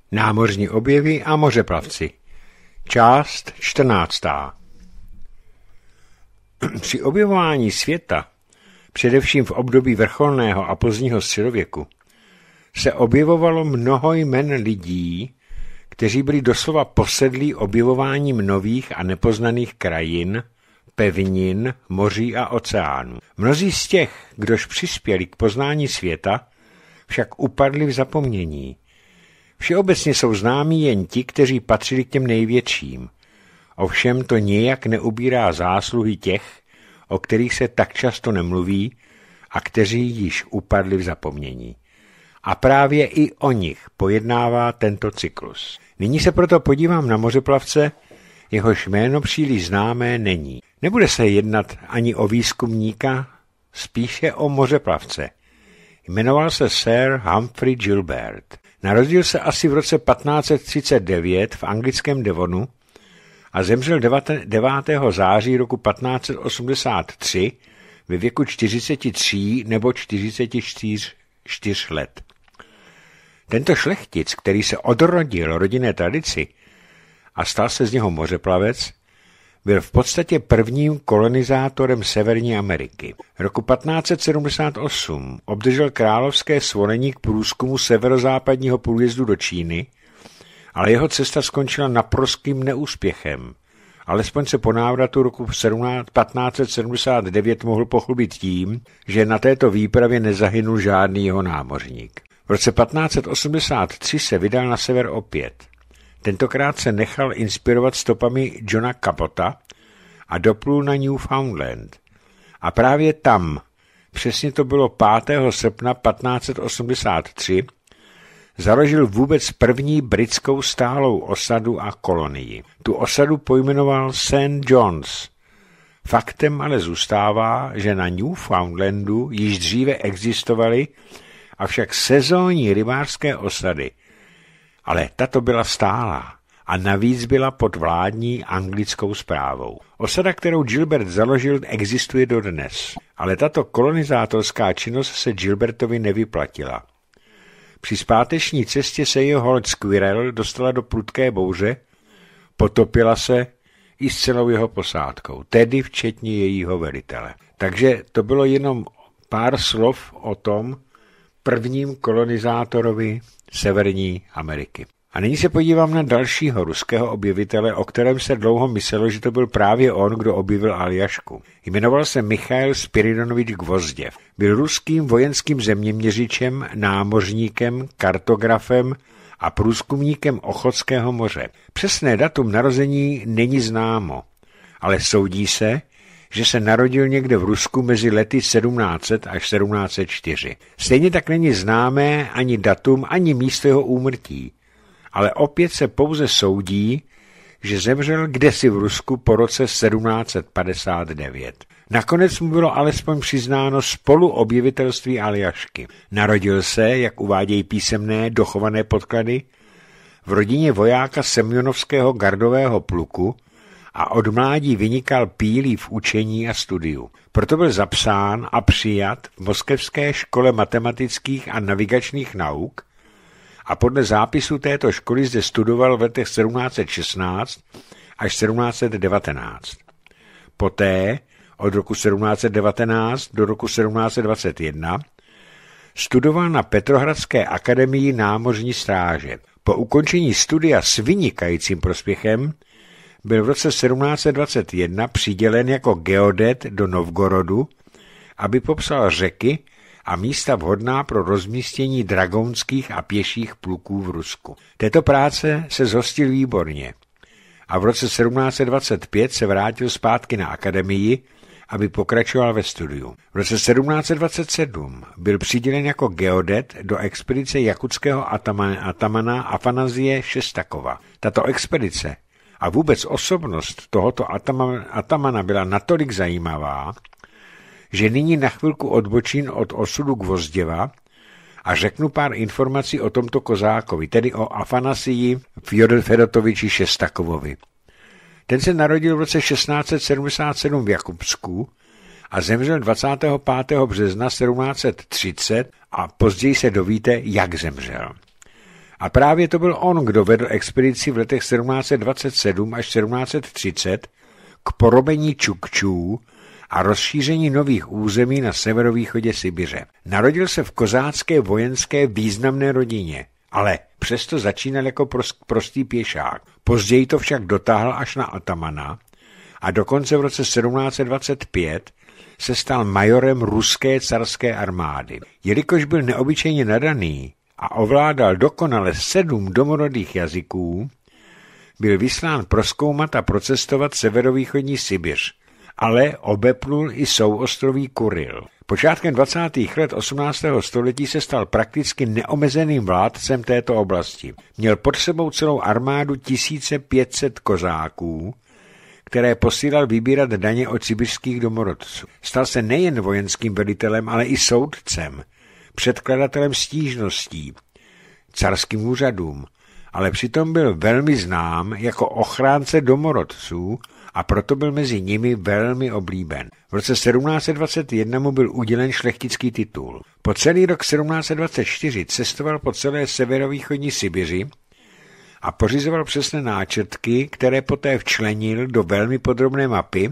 Námořní objevy a mořeplavci. Část 14. Při objevování světa, především v období vrcholného a pozdního středověku, se objevovalo mnoho jmen lidí, kteří byli doslova posedlí objevováním nových a nepoznaných krajin, pevnin, moří a oceánů. Mnozí z těch, kdož přispěli k poznání světa, však upadli v zapomnění. Všeobecně jsou známí jen ti, kteří patřili k těm největším. Ovšem to nijak neubírá zásluhy těch, o kterých se tak často nemluví a kteří již upadli v zapomnění. A právě i o nich pojednává tento cyklus. Nyní se proto podívám na mořeplavce, jehož jméno příliš známé není. Nebude se jednat ani o výzkumníka, spíše o mořeplavce. Jmenoval se Sir Humphrey Gilbert. Narodil se asi v roce 1539 v anglickém Devonu a zemřel 9. září roku 1583 ve věku 43 nebo 44 let. Tento šlechtic, který se odrodil rodinné tradici a stal se z něho mořeplavec, byl v podstatě prvním kolonizátorem Severní Ameriky. Roku 1578 obdržel královské svolení k průzkumu severozápadního průjezdu do Číny, ale jeho cesta skončila naprostým neúspěchem. Alespoň se po návratu roku 1579 mohl pochlubit tím, že na této výpravě nezahynul žádný jeho námořník. V roce 1583 se vydal na sever opět. Tentokrát se nechal inspirovat stopami Johna Cabota a doplul na Newfoundland. A právě tam, přesně to bylo 5. srpna 1583, založil vůbec první britskou stálou osadu a kolonii. Tu osadu pojmenoval St. John's. Faktem ale zůstává, že na Newfoundlandu již dříve existovaly avšak sezónní rybářské osady, ale tato byla stálá a navíc byla pod vládní anglickou správou. Osada, kterou Gilbert založil, existuje dodnes, ale tato kolonizátorská činnost se Gilbertovi nevyplatila. Při zpáteční cestě se jeho loď Squirrel dostala do prudké bouře, potopila se i s celou jeho posádkou, tedy včetně jejího velitele. Takže to bylo jenom pár slov o tom prvním kolonizátorovi Severní Ameriky. A nyní se podívám na dalšího ruského objevitele, o kterém se dlouho myslelo, že to byl právě on, kdo objevil Aljašku. Jmenoval se Michail Spiridonovič Gvozděv. Byl ruským vojenským zeměměřičem, námořníkem, kartografem a průzkumníkem Ochotského moře. Přesné datum narození není známo, ale soudí se, že se narodil někde v Rusku mezi lety 1700 až 1704. Stejně tak není známé ani datum, ani místo jeho úmrtí, ale opět se pouze soudí, že zemřel kdesi v Rusku po roce 1759. Nakonec mu bylo alespoň přiznáno spoluobjevitelství Aljašky. Narodil se, jak uvádějí písemné dochované podklady, v rodině vojáka Semjonovského gardového pluku a od mládí vynikal pílí v učení a studiu. Proto byl zapsán a přijat v Moskevské škole matematických a navigačních nauk a podle zápisu této školy zde studoval v letech 1716 až 1719. Poté, od roku 1719 do roku 1721, studoval na Petrohradské akademii námořní stráže. Po ukončení studia s vynikajícím prospěchem byl v roce 1721 přidělen jako geodet do Novgorodu, aby popsal řeky a místa vhodná pro rozmístění dragounských a pěších pluků v Rusku. Této práce se zhostil výborně a v roce 1725 se vrátil zpátky na akademii, aby pokračoval ve studiu. V roce 1727 byl přidělen jako geodet do expedice jakutského atamana Afanazie Šestakova. Tato expedice a vůbec osobnost tohoto atamana byla natolik zajímavá, že nyní na chvilku odbočím od osudu Gvozděva a řeknu pár informací o tomto kozákovi, tedy o Afanasii Fedotoviči Šestakovovi. Ten se narodil v roce 1677 v Jakubsku a zemřel 25. března 1730 a později se dovíte, jak zemřel. A právě to byl on, kdo vedl expedici v letech 1727 až 1730 k porobení Čukčů a rozšíření nových území na severovýchodě Sibiře. Narodil se v kozácké vojenské významné rodině, ale přesto začínal jako prostý pěšák. Později to však dotáhl až na atamana a dokonce v roce 1725 se stal majorem ruské carské armády. Jelikož byl neobyčejně nadaný a ovládal dokonale 7 domorodých jazyků, byl vyslán prozkoumat a procestovat severovýchodní Sibiř, ale obeplul i souostroví Kuril. Počátkem 20. let 18. století se stal prakticky neomezeným vládcem této oblasti. Měl pod sebou celou armádu 1500 kozáků, které posílal vybírat daně od sibiřských domorodců. Stal se nejen vojenským velitelem, ale i soudcem, předkladatelem stížností, carským úřadům, ale přitom byl velmi znám jako ochránce domorodců a proto byl mezi nimi velmi oblíben. V roce 1721 mu byl udělen šlechtický titul. Po celý rok 1724 cestoval po celé severovýchodní Sibiři a pořizoval přesné náčrtky, které poté včlenil do velmi podrobné mapy,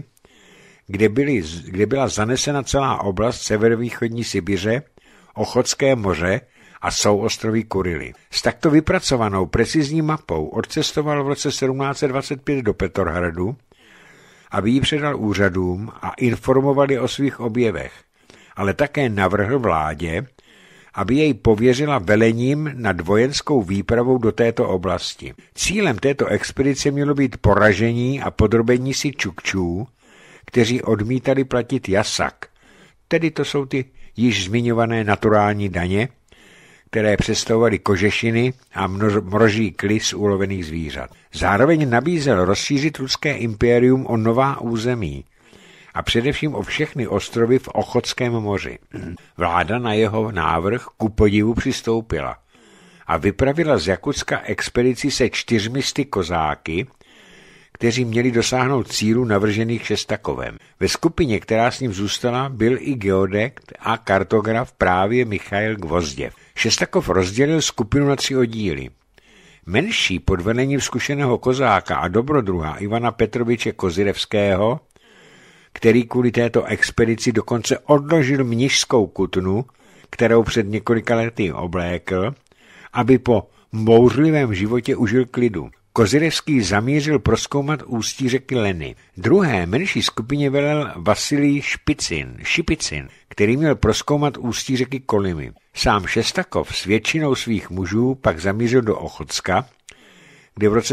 kde byla zanesena celá oblast severovýchodní Sibiře, Ochotské moře a souostroví Kurily. S takto vypracovanou precizní mapou odcestoval v roce 1725 do Petrohradu, aby ji předal úřadům a informovali o svých objevech, ale také navrhl vládě, aby jej pověřila velením nad vojenskou výpravou do této oblasti. Cílem této expedice mělo být poražení a podrobení si Čukčů, kteří odmítali platit jasak, tedy to jsou ty již zmiňované naturální daně, které představovaly kožešiny a mroží kly z ulovených zvířat. Zároveň nabízel rozšířit ruské impérium o nová území a především o všechny ostrovy v Ochotském moři. Vláda na jeho návrh ku podivu přistoupila a vypravila z Jakutska expedici se 400 kozáky, kteří měli dosáhnout cílu navržených Šestakovem. Ve skupině, která s ním zůstala, byl i geodekt a kartograf právě Michail Gvozděv. Šestakov rozdělil skupinu na 3 oddíly. Menší pod vedením zkušeného kozáka a dobrodruha Ivana Petroviče Kozyrevského, který kvůli této expedici dokonce odložil mnišskou kutnu, kterou před několika lety oblékl, aby po bouřlivém životě užil klidu. Kozyrevský zamířil prozkoumat ústí řeky Leny. Druhé menší skupině velel Vasilij Šipicin, který měl prozkoumat ústí řeky Kolymy. Sám Šestakov s většinou svých mužů pak zamířil do Ochotska, kde v roce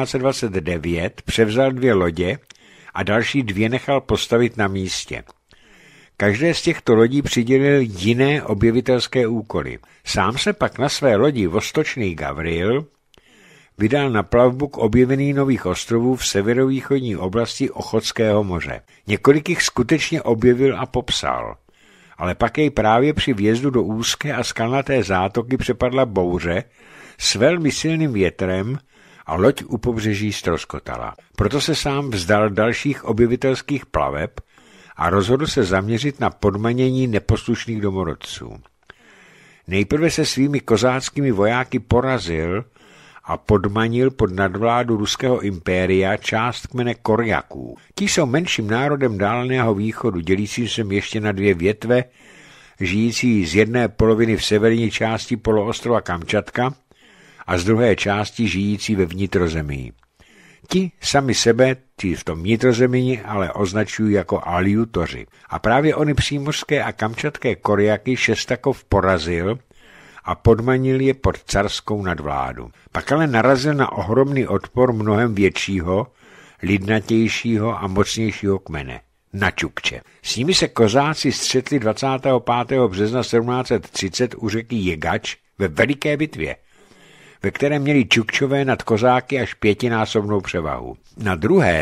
1729 převzal 2 lodě a další 2 nechal postavit na místě. Každé z těchto lodí přidělil jiné objevitelské úkoly. Sám se pak na své lodi Vostočný Gavril vydal na plavbu k objevení nových ostrovů v severovýchodní oblasti Ochotského moře. Několik jich skutečně objevil a popsal, ale pak jej právě při vjezdu do úzké a skalnaté zátoky přepadla bouře s velmi silným větrem a loď u pobřeží ztroskotala. Proto se sám vzdal dalších objevitelských plaveb a rozhodl se zaměřit na podmanění neposlušných domorodců. Nejprve se svými kozáckými vojáky porazil a podmanil pod nadvládu ruského impéria část kmene Korjaků. Ti jsou menším národem Dálného východu, dělícím se ještě na 2 větve, žijící z jedné poloviny v severní části poloostrova Kamčatka a z druhé části žijící ve vnitrozemí. Ti sami sebe, ti v tom vnitrozemí, ale označují jako Aljutoři. A právě oni přímořské a kamčatské Korjaky Šestakov porazil a podmanil je pod carskou nadvládu. Pak ale narazil na ohromný odpor mnohem většího, lidnatějšího a mocnějšího kmene, na Čukče. S nimi se kozáci střetli 25. března 1730 u řeky Jegač ve veliké bitvě, ve které měli Čukčové nad kozáky až 5násobnou převahu. Na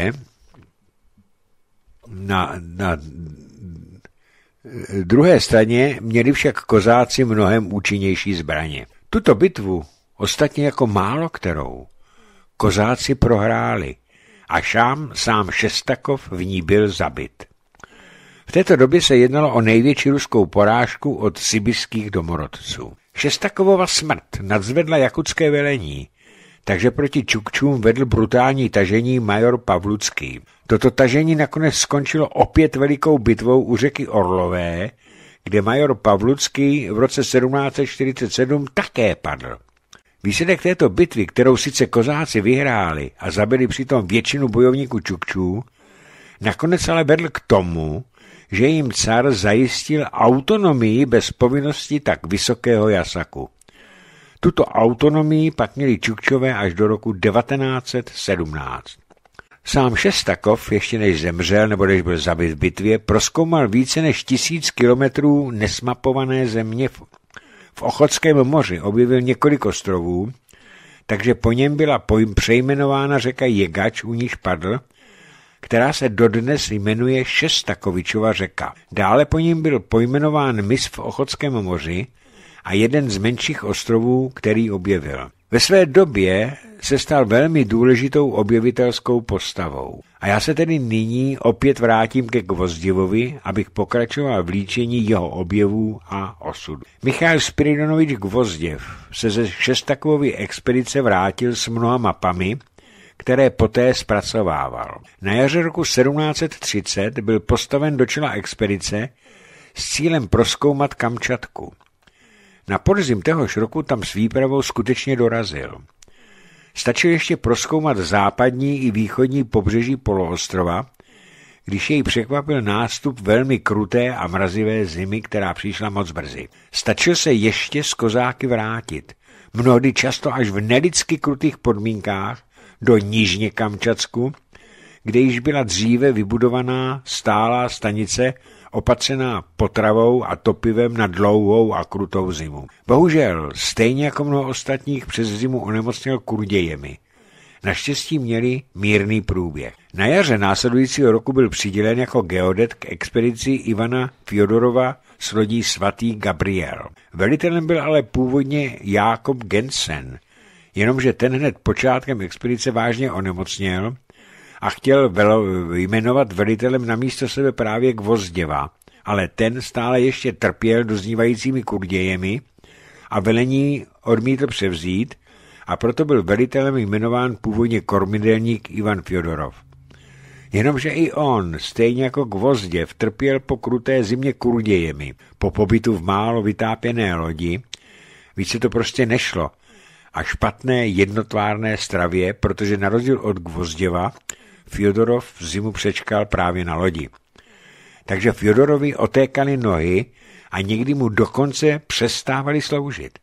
druhé straně měli však kozáci mnohem účinnější zbraně. Tuto bitvu, ostatně jako málo kterou, kozáci prohráli a sám Šestakov v ní byl zabit. V této době se jednalo o největší ruskou porážku od sibiřských domorodců. Šestakovova smrt nadzvedla jakutské velení, takže proti Čukčům vedl brutální tažení major Pavlucký. Toto tažení nakonec skončilo opět velikou bitvou u řeky Orlové, kde major Pavlucký v roce 1747 také padl. Výsledek této bitvy, kterou sice kozáci vyhráli a zabili přitom většinu bojovníků Čukčů, nakonec ale vedl k tomu, že jim car zajistil autonomii bez povinnosti tak vysokého jasaku. Tuto autonomii pak měli Čukčové až do roku 1917. Sám Šestakov, ještě než zemřel nebo než byl zabit v bitvě, prozkoumal více než 1000 kilometrů nesmapované země. V Ochotském moři objevil několik ostrovů, takže po něm byla přejmenována řeka Jegač, u níž padl, která se dodnes jmenuje Šestakovičova řeka. Dále po něm byl pojmenován mys v Ochotském moři a jeden z menších ostrovů, který objevil. Ve své době se stal velmi důležitou objevitelskou postavou. A já se tedy nyní opět vrátím ke Gvozděvovi, abych pokračoval v líčení jeho objevů a osudu. Michail Spiridonovič Gvozděv se ze Šestakovovy expedice vrátil s mnoha mapami, které poté zpracovával. Na jaře roku 1730 byl postaven do čela expedice s cílem prozkoumat Kamčatku. Na podzim téhož roku tam s výpravou skutečně dorazil. Stačil ještě prozkoumat západní i východní pobřeží poloostrova, když jej překvapil nástup velmi kruté a mrazivé zimy, která přišla moc brzy. Stačil se ještě z kozáky vrátit, mnohdy často až v nelidsky krutých podmínkách, do Nižně Kamčatsku, kde již byla dříve vybudovaná stálá stanice opatřená potravou a topivem na dlouhou a krutou zimu. Bohužel, stejně jako mnoho ostatních, přes zimu onemocněl kurdějemi. Naštěstí měli mírný průběh. Na jaře následujícího roku byl přidělen jako geodet k expedici Ivana Fjodorova s lodí Svatý Gabriel. Velitelem byl ale původně Jákob Gensen, jenomže ten hned počátkem expedice vážně onemocněl a chtěl jmenovat velitelem na místo sebe právě Gvozděva, ale ten stále ještě trpěl doznívajícími kurdějemi a velení odmítl převzít a proto byl velitelem jmenován původně kormidelník Ivan Fjodorov. Jenomže i on, stejně jako Gvozděv, trpěl po kruté zimě kurdějemi, po pobytu v málo vytápěné lodi, více to prostě nešlo, a špatné jednotvárné stravě, protože na rozdíl od Gvozděva Fjodorov zimu přečkal právě na lodi. Takže Fjodorovi otékaly nohy a někdy mu dokonce přestávali sloužit.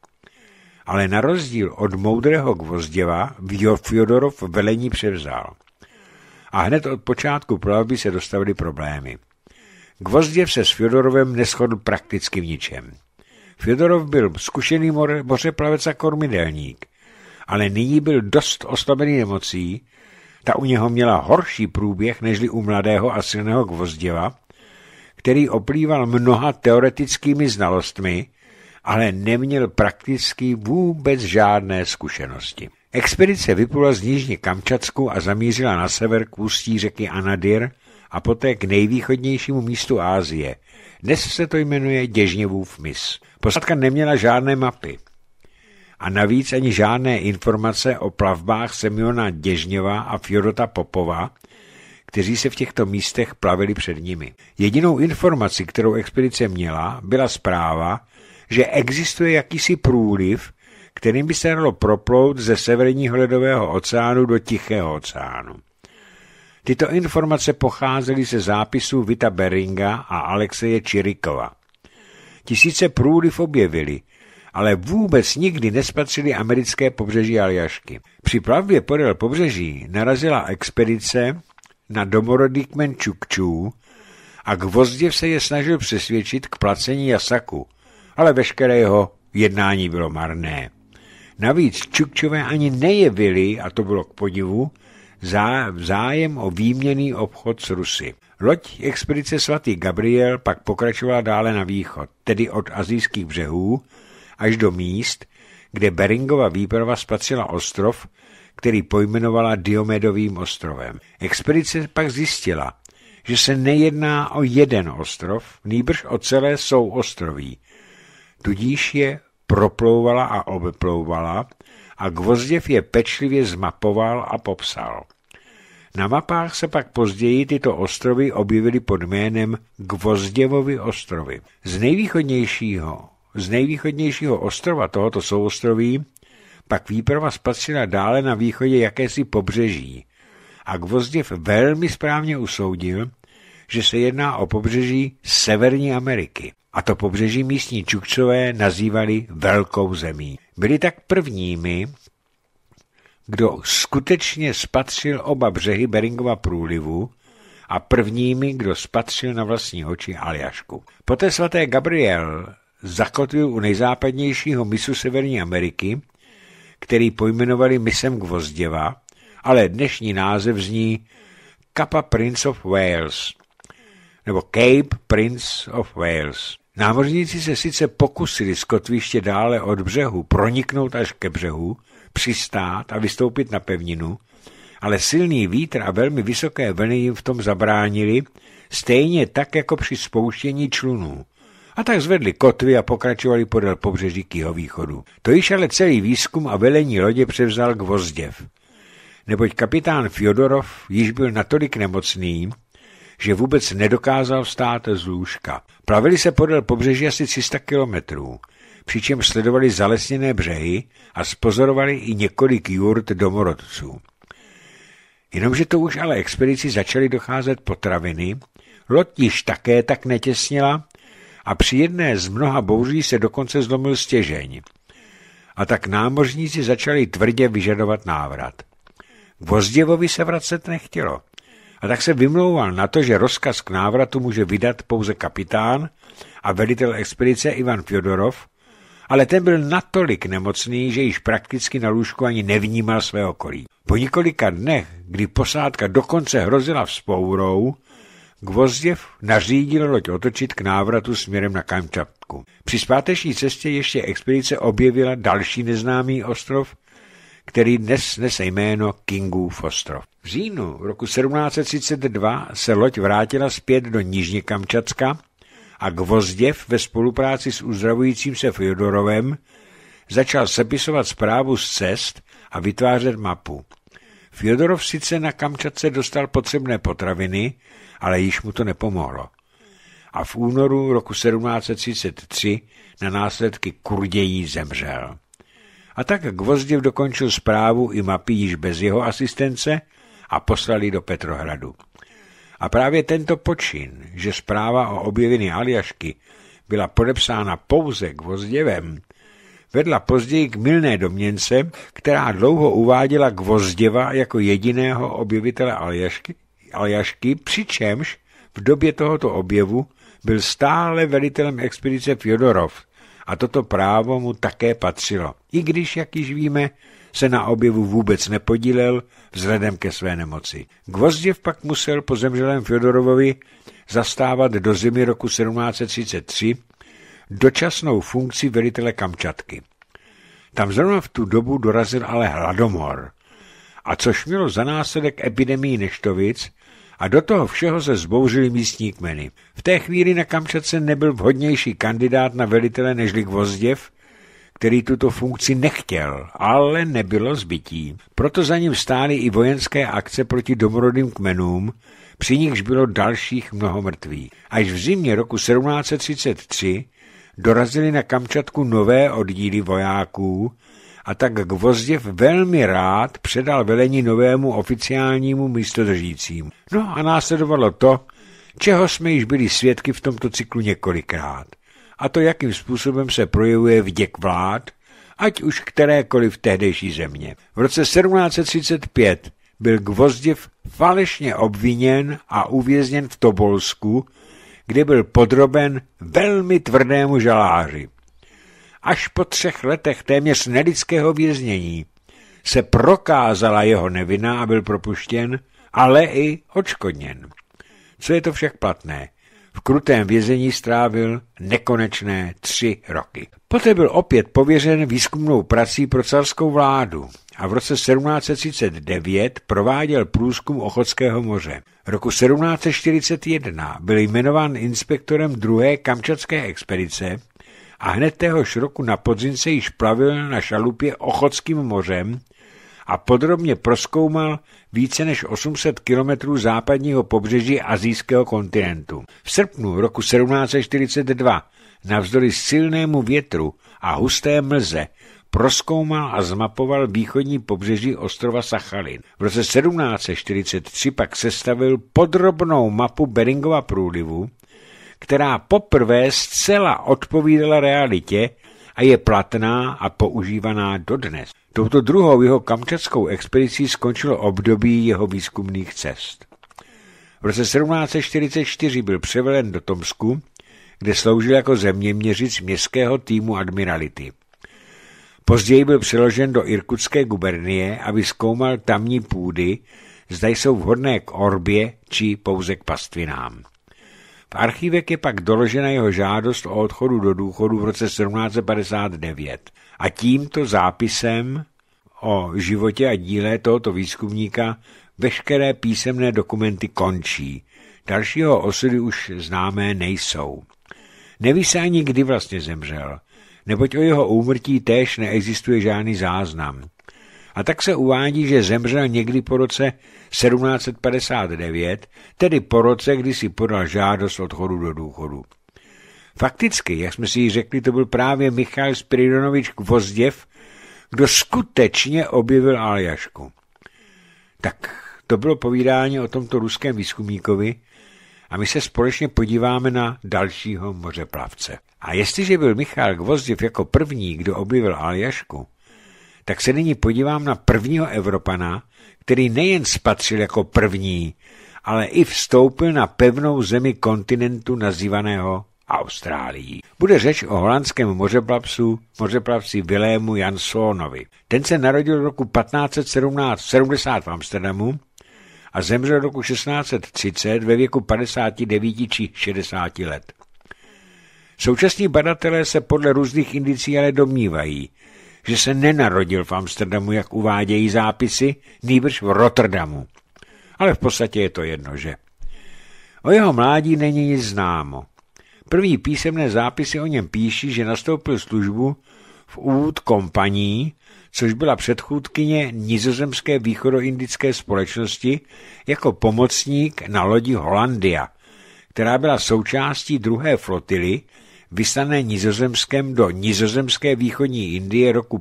Ale na rozdíl od moudrého Gvozděva Fjodorov velení převzal. A hned od počátku plavby se dostavily problémy. Gvozděv se s Fjodorovem neshodl prakticky v ničem. Fjodorov byl zkušený mořeplavec a kormidelník, ale nyní byl dost oslabený nemocí, ta u něho měla horší průběh nežli u mladého a silného Gvozděva, který oplýval mnoha teoretickými znalostmi, ale neměl prakticky vůbec žádné zkušenosti. Expedice vyplula z Nižně Kamčatsku a zamířila na sever k ústí řeky Anadyr a poté k nejvýchodnějšímu místu Asie. Dnes se to jmenuje Děžněvův mys. Posádka neměla žádné mapy. A navíc ani žádné informace o plavbách Semjona Děžněva a Fjodota Popova, kteří se v těchto místech plavili před nimi. Jedinou informaci, kterou expedice měla, byla zpráva, že existuje jakýsi průliv, kterým by se dalo proplout ze severního ledového oceánu do Tichého oceánu. Tyto informace pocházely ze zápisů Vita Beringa a Alexeje Čirikova. Tisíce průliv objevili, ale vůbec nikdy nespatřili americké pobřeží Aljašky. Při plavbě podél pobřeží narazila expedice na domorodý kmen Čukčů a Gvozděv se je snažil přesvědčit k placení jasaku, ale veškeré jeho jednání bylo marné. Navíc Čukčové ani nejevili, a to bylo k podivu, zájem o výměnný obchod s Rusy. Loď expedice Svatý Gabriel pak pokračovala dále na východ, tedy od asijských břehů až do míst, kde Beringova výprava spatřila ostrov, který pojmenovala Diomedovým ostrovem. Expedice pak zjistila, že se nejedná o jeden ostrov, nýbrž o celé souostroví. Tudíž je proplouvala a obeplouvala a Gvozděv je pečlivě zmapoval a popsal. Na mapách se pak později tyto ostrovy objevily pod jménem Gvozděvovy ostrovy. Z nejvýchodnějšího ostrova tohoto souostroví pak výprava spatřila dále na východě jakési pobřeží a Gvozděv velmi správně usoudil, že se jedná o pobřeží Severní Ameriky. A to pobřeží místní Čukčové nazývali Velkou zemí. Byli tak prvními, kdo skutečně spatřil oba břehy Beringova průlivu a prvními, kdo spatřil na vlastní oči Aljašku. Poté svaté Gabriel zakotvil u nejzápadnějšího mysu Severní Ameriky, který pojmenovali mysem Gvozděva, ale dnešní název zní Kappa Prince of Wales, nebo Cape Prince of Wales. Námořníci se sice pokusili z kotviště dále od břehu proniknout až ke břehu, přistát a vystoupit na pevninu, ale silný vítr a velmi vysoké vlny jim v tom zabránili, stejně tak jako při spouštění člunů. A tak zvedli kotvy a pokračovali podél pobřeží k jihovýchodu. To již ale celý výzkum a velení lodě převzal Gvozděv, neboť kapitán Fjodorov již byl natolik nemocný, že vůbec nedokázal vstát z lůžka. Plavili se podél pobřeží asi 300 kilometrů, přičemž sledovali zalesněné břehy a spozorovali i několik jurt domorodců. Jenomže to už ale expedici začaly docházet potraviny, loď již také tak netěsnila a při jedné z mnoha bouří se dokonce zlomil stěžeň. A tak námořníci začali tvrdě vyžadovat návrat. Gvozděvovi se vracet nechtělo. A tak se vymlouval na to, že rozkaz k návratu může vydat pouze kapitán a velitel expedice Ivan Fjodorov, ale ten byl natolik nemocný, že již prakticky na lůžku ani nevnímal své okolí. Po několika dnech, kdy posádka dokonce hrozila vzpourou, Gvozděv nařídil loď otočit k návratu směrem na Kamčatku. Při zpáteční cestě ještě expedice objevila další neznámý ostrov, který dnes nese jméno Kingův ostrov. V říjnu roku 1732 se loď vrátila zpět do Nižněkamčatska a Gvozděv ve spolupráci s uzdravujícím se Fjodorovem začal sepisovat zprávu z cest a vytvářet mapu. Fjodorov sice na Kamčatce dostal potřebné potraviny, ale již mu to nepomohlo. A v únoru roku 1733 na následky kurdějí zemřel. A tak Gvozděv dokončil zprávu i mapy již bez jeho asistence a poslali do Petrohradu. A právě tento počin, že zpráva o objevení Aljašky byla podepsána pouze Gvozděvem, vedla později k mylné domněnce, která dlouho uváděla Gvozděva jako jediného objevitele Aljašky, přičemž v době tohoto objevu byl stále velitelem expedice Fjodorov a toto právo mu také patřilo. I když, jak již víme, se na objevu vůbec nepodílel vzhledem ke své nemoci. Gvozděv pak musel po zemřelém Fjodorovovi zastávat do zimy roku 1733 dočasnou funkci velitele Kamčatky. Tam zrovna v tu dobu dorazil ale hladomor, a což mělo za následek epidemii neštovic a do toho všeho se zbouřily místní kmeny. V té chvíli na Kamčatce nebyl vhodnější kandidát na velitele nežli Gvozděv, který tuto funkci nechtěl, ale nebylo zbytí. Proto za ním stály i vojenské akce proti domorodým kmenům, při nichž bylo dalších mnoho mrtvých. Až v zimě roku 1733 dorazili na Kamčatku nové oddíly vojáků a tak Gvozděv velmi rád předal velení novému oficiálnímu místodržícímu. No a následovalo to, čeho jsme již byli svědky v tomto cyklu několikrát. A to, jakým způsobem se projevuje vděk vlád, ať už kterékoliv tehdejší země. V roce 1735 byl Gvozděv falešně obviněn a uvězněn v Tobolsku, kde byl podroben velmi tvrdému žaláři. Až po 3 letech téměř nelidského věznění se prokázala jeho nevina a byl propuštěn, ale i odškodněn. Co je to však platné? V krutém vězení strávil nekonečné 3 roky. Poté byl opět pověřen výzkumnou prací pro carskou vládu a v roce 1739 prováděl průzkum Ochotského moře. Roku 1741 byl jmenován inspektorem 2. kamčatské expedice a hned téhož roku na podzim se již plavil na šalupě Ochotským mořem a podrobně prozkoumal více než 800 kilometrů západního pobřeží asijského kontinentu. V srpnu roku 1742 navzdory silnému větru a husté mlze prozkoumal a zmapoval východní pobřeží ostrova Sachalin. V roce 1743 pak sestavil podrobnou mapu Beringova průlivu, která poprvé zcela odpovídala realitě a je platná a používaná dodnes. Touto druhou jeho kamčatskou expedicí skončilo období jeho výzkumných cest. V roce 1744 byl převelen do Tomsku, kde sloužil jako zeměměřič městského týmu admirality. Později byl přeložen do Irkutské gubernie, aby zkoumal tamní půdy, zda jsou vhodné k orbě či pouze k pastvinám. V archívech je pak doložena jeho žádost o odchodu do důchodu v roce 1759 a tímto zápisem o životě a díle tohoto výzkumníka veškeré písemné dokumenty končí. Dalšího osudy už známé nejsou. Neví se ani kdy vlastně zemřel, neboť o jeho úmrtí též neexistuje žádný záznam. A tak se uvádí, že zemřel někdy po roce 1759, tedy po roce, kdy si podal žádost odchodu do důchodu. Fakticky, jak jsme si ji řekli, to byl právě Michail Spiridonovič Gvozděv, kdo skutečně objevil Aljašku. Tak to bylo povídání o tomto ruském výzkumníkovi a my se společně podíváme na dalšího mořeplavce. A jestliže byl Michail Gvozděv jako první, kdo objevil Aljašku, tak se nyní podívám na prvního Evropana, který nejen spatřil jako první, ale i vstoupil na pevnou zemi kontinentu nazývaného Austrálií. Bude řeč o holandském mořeplavci Wilhelmu Janssonovi. Ten se narodil roku 1570 v Amsterdamu a zemřel roku 1630 ve věku 59 či 60 let. Současní badatelé se podle různých indicí ale domnívají, že se nenarodil v Amsterdamu, jak uvádějí zápisy, nýbrž v Rotterdamu. Ale v podstatě je to jedno, že? O jeho mládí není nic známo. První písemné zápisy o něm píší, že nastoupil službu v Oud Compagnie, což byla předchůdkyně nizozemské východoindické společnosti, jako pomocník na lodi Hollandia, která byla součástí druhé flotily, vyslané Nizozemskem do nizozemské východní Indie roku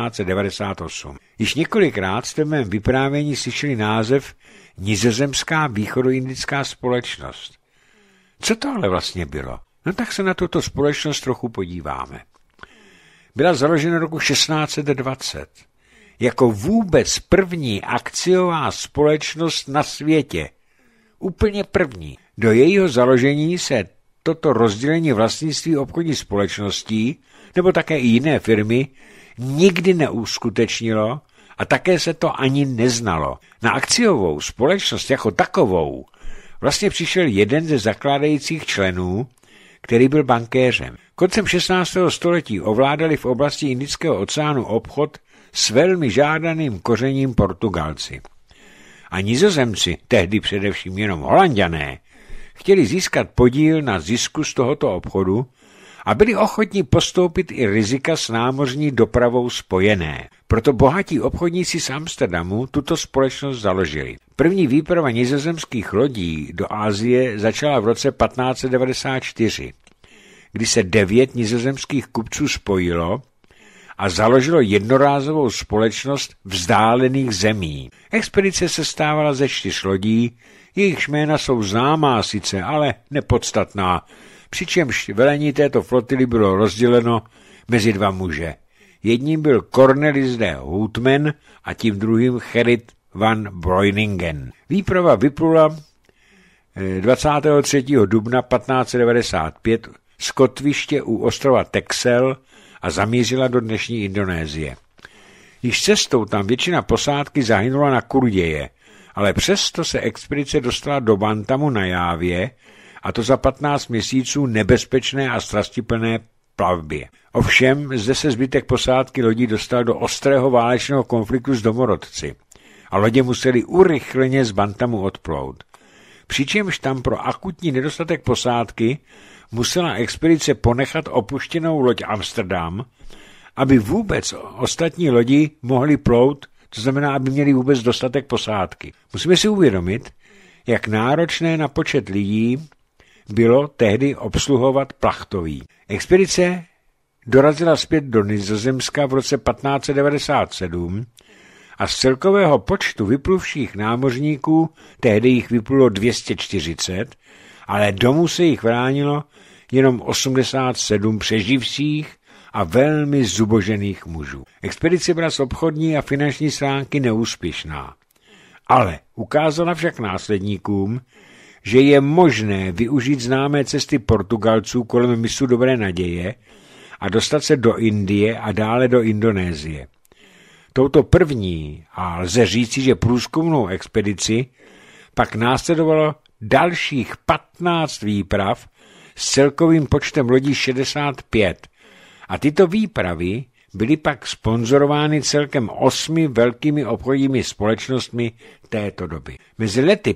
1598. Již několikrát jste v mém vyprávění slyšeli název Nizozemská východoindická společnost. Co to ale vlastně bylo? No tak se na tuto společnost trochu podíváme. Byla založena roku 1620 jako vůbec první akciová společnost na světě. Úplně první. Do jejího založení se toto rozdělení vlastnictví obchodní společností nebo také i jiné firmy nikdy neuskutečnilo a také se to ani neznalo. Na akciovou společnost jako takovou vlastně přišel jeden ze zakládajících členů, který byl bankéřem. Koncem 16. století ovládali v oblasti Indického oceánu obchod s velmi žádaným kořením Portugalci. A Nizozemci, tehdy především jenom Holanďané, chtěli získat podíl na zisku z tohoto obchodu a byli ochotní postoupit i rizika s námořní dopravou spojené. Proto bohatí obchodníci z Amsterdamu tuto společnost založili. První výprava nizozemských lodí do Asie začala v roce 1594, kdy se 9 nizozemských kupců spojilo a založilo jednorázovou společnost vzdálených zemí. Expedice se stávala ze 4 lodí, jejichž jména jsou známá sice, ale nepodstatná, přičemž velení této flotily bylo rozděleno mezi 2 muže. Jedním byl Cornelis de Houtman a tím druhým Gerrit van Breuningen. Výprava vyplula 23. dubna 1595 z kotviště u ostrova Texel a zamířila do dnešní Indonésie. Již cestou tam většina posádky zahynula na Kurděje, ale přesto se expedice dostala do Bantamu na Jávě, a to za 15 měsíců nebezpečné a strastiplné plavbě. Ovšem, zde se zbytek posádky lodí dostal do ostrého válečného konfliktu s domorodci a lodě museli urychleně z Bantamu odplout. přičemž tam pro akutní nedostatek posádky musela expedice ponechat opuštěnou loď Amsterdam, aby vůbec ostatní lodi mohly plout, to znamená, aby měli vůbec dostatek posádky. Musíme si uvědomit, jak náročné na počet lidí bylo tehdy obsluhovat plachtový. Expedice dorazila zpět do Nizozemska v roce 1597 a z celkového počtu vypluvších námořníků, tehdy jich vyplulo 240, ale domů se jich vránilo jenom 87 přeživších a velmi zubožených mužů. Expedice byla z obchodní a finanční stránky neúspěšná, ale ukázala však následníkům, že je možné využít známé cesty Portugalců kolem mysu Dobré naděje a dostat se do Indie a dále do Indonésie. Touto první, a lze říci, že průzkumnou expedici, pak následovalo dalších 15 výprav s celkovým počtem lodí 65 a tyto výpravy byly pak sponzorovány celkem 8 velkými obchodními společnostmi této doby. Mezi lety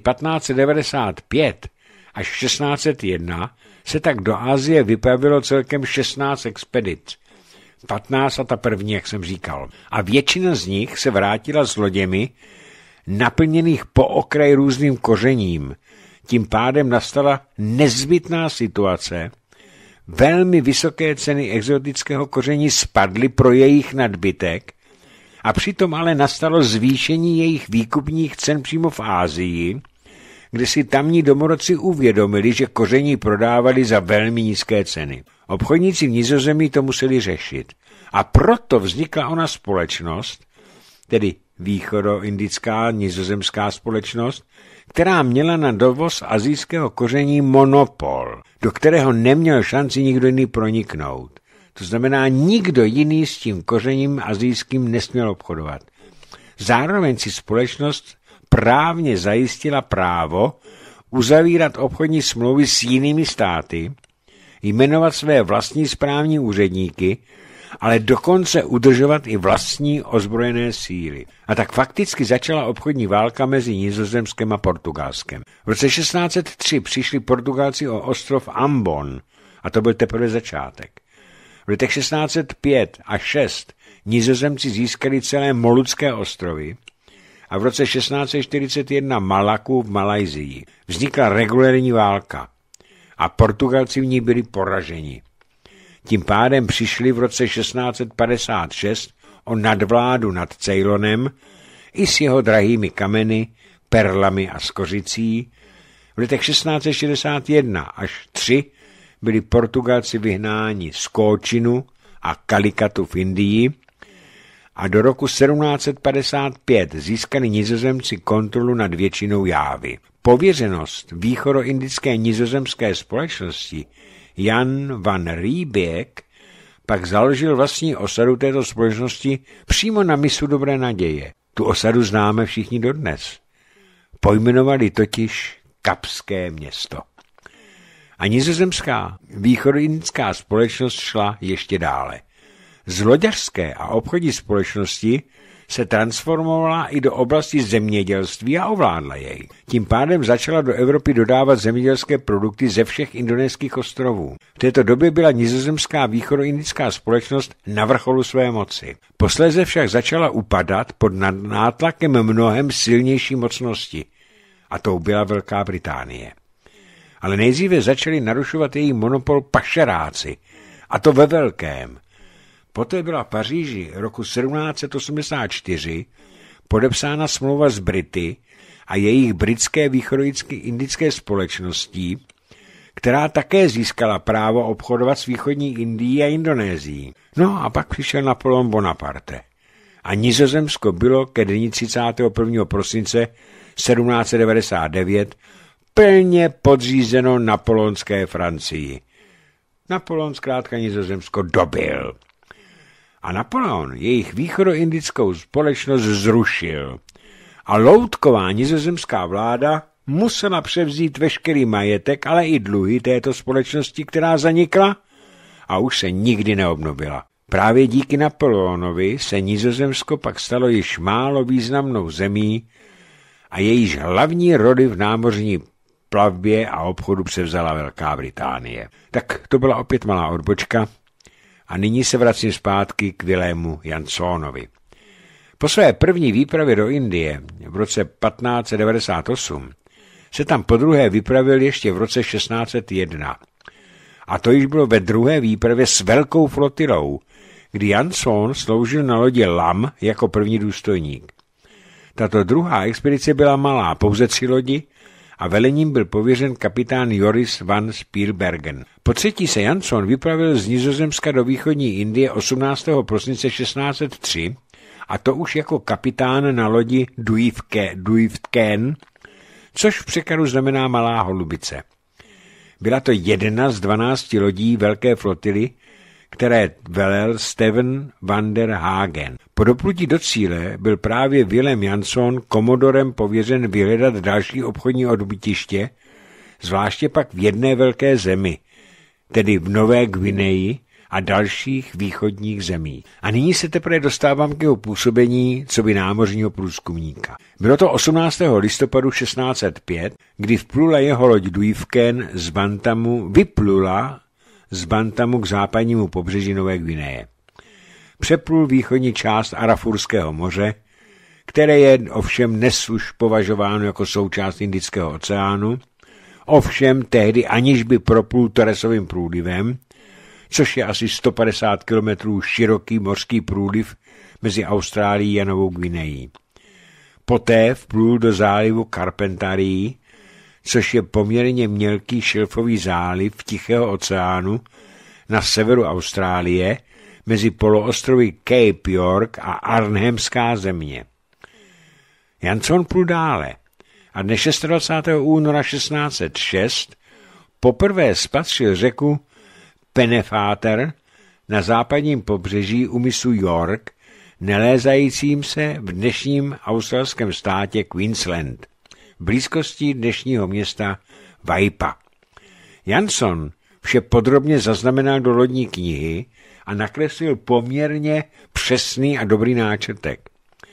1595 až 1601 se tak do Asie vypravilo celkem 16 expedic. 15 a ta první, jak jsem říkal. A většina z nich se vrátila s loděmi naplněných po okraj různým kořením. Tím pádem nastala nezbytná situace. Velmi vysoké ceny exotického koření spadly pro jejich nadbytek a přitom ale nastalo zvýšení jejich výkupních cen přímo v Asii, kde si tamní domorodci uvědomili, že koření prodávali za velmi nízké ceny. Obchodníci v Nizozemí to museli řešit a proto vznikla ona společnost, tedy východoindická nizozemská společnost, která měla na dovoz asijského koření monopol, do kterého neměl šanci nikdo jiný proniknout. To znamená, nikdo jiný s tím kořením asijským nesměl obchodovat. Zároveň si společnost právně zajistila právo uzavírat obchodní smlouvy s jinými státy, jmenovat své vlastní správní úředníky, ale dokonce udržovat i vlastní ozbrojené síly. A tak fakticky začala obchodní válka mezi Nizozemskem a Portugalskem. V roce 1603 přišli Portugalci o ostrov Ambon a to byl teprve začátek. V letech 1605 a 6 Nizozemci získali celé Molutské ostrovy a v roce 1641 Malaku v Malajsii. Vznikla regulérní válka a Portugalci v ní byli poraženi. Tím pádem přišli v roce 1656 o nadvládu nad Ceylonem i s jeho drahými kameny, perlami a skořicí. V letech 1661 až 3 byli Portugalci vyhnáni z Kóčinu a Kalikatu v Indii a do roku 1755 získali Nizozemci kontrolu nad většinou Jávy. Pověřenost východoindické nizozemské společnosti Jan van Riebeeck pak založil vlastní osadu této společnosti přímo na mysu Dobré naděje. Tu osadu známe všichni dodnes. Pojmenovali totiž Kapské město. A nizozemská východoindická společnost šla ještě dále. Z loďařské a obchodní společnosti se transformovala i do oblasti zemědělství a ovládla jej. Tím pádem začala do Evropy dodávat zemědělské produkty ze všech indonéských ostrovů. V této době byla nizozemská východoindická společnost na vrcholu své moci. Posléze však začala upadat pod nátlakem mnohem silnější mocnosti. A tou byla Velká Británie. Ale nejdříve začali narušovat její monopol pašeráci. A to ve velkém. Poté byla v Paříži roku 1784 podepsána smlouva s Brity a jejich britské východoindické společností, která také získala právo obchodovat s východní Indií a Indonésií. No a pak přišel Napoleon Bonaparte. A Nizozemsko bylo ke dni 31. prosince 1799 plně podřízeno napoleonské Francii. Napoleon zkrátka Nizozemsko dobil. A Napoleon jejich východoindickou společnost zrušil. A loutková nizozemská vláda musela převzít veškerý majetek, ale i dluhy této společnosti, která zanikla a už se nikdy neobnovila. Právě díky Napoleonovi se Nizozemsko pak stalo již málo významnou zemí a jejíž hlavní rody v námořní plavbě a obchodu převzala Velká Británie. Tak to byla opět malá odbočka a nyní se vracím zpátky k Wilhelmu Janssonovi. Po své první výpravě do Indie v roce 1598 se tam podruhé vypravil ještě v roce 1601. A to již bylo ve druhé výpravě s velkou flotilou, kdy Jansson sloužil na lodi Lam jako první důstojník. Tato druhá expedice byla malá, pouze 3 lodi, a velením byl pověřen kapitán Joris van Spielbergen. Po třetí se Jansson vypravil z Nizozemska do východní Indie 18. prosince 1603, a to už jako kapitán na lodi Duivken, což v překladu znamená malá holubice. Byla to jedna z 12 lodí velké flotily, které velel Steven van der Hagen. Po doplutí do cíle byl právě Wilhelm Jansson komodorem pověřen vyhledat další obchodní odbytiště, zvláště pak v jedné velké zemi, tedy v Nové Gvineji a dalších východních zemí. A nyní se teprve dostávám k jeho působení coby námořního průzkumníka. Bylo to 18. listopadu 1605, kdy vyplula jeho loď Duivken z Bantamu k západnímu pobřeží Nové Gvineje. Přeplul východní část Arafurského moře, které je ovšem dnes už považováno jako součást Indického oceánu, ovšem tehdy aniž by proplul Torresovým průlivem, což je asi 150 km široký mořský průliv mezi Austrálií a Novou Gvinejí. Poté vplul do zálivu Carpentarii, což je poměrně mělký šelfový záliv Tichého oceánu na severu Austrálie mezi poloostrovy Cape York a Arnhemská země. Jansson plul dále a dne 26. února 1606 poprvé spatřil řeku Pennefather na západním pobřeží u mysu York, nelézajícím se v dnešním australském státě Queensland, v blízkosti dnešního města Waipa. Jansson vše podrobně zaznamenal do lodní knihy a nakreslil poměrně přesný a dobrý náčrtek.